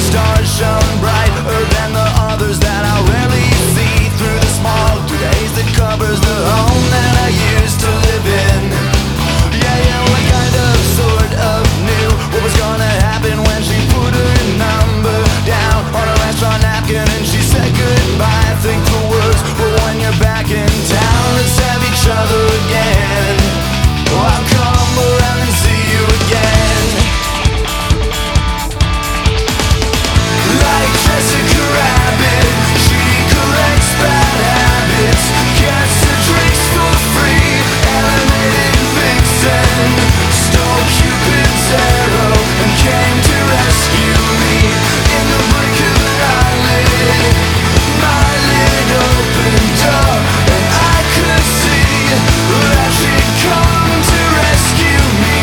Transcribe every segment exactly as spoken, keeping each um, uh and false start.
stars shone brighter than the others that I rarely see through the small days that covers the home that I used to live in. Yeah, yeah, what kind of sort of knew what was gonna happen when she put her number down on a restaurant napkin and she said goodbye. Think the words, but when you're back in town, let's have each other again. Oh, I'll come around and see you again. Like Jessica Rabbit, she collects bad habits, gets her drinks for free, animated vixen, stole Cupid's arrow and came to rescue me. In the blink of an eyelid, my lid opened up and I could see that she'd come to rescue me.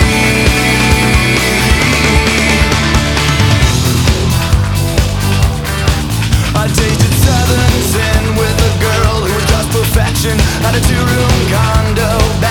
I tasted Southern sin with a girl who was just perfection. Had a two-room condo.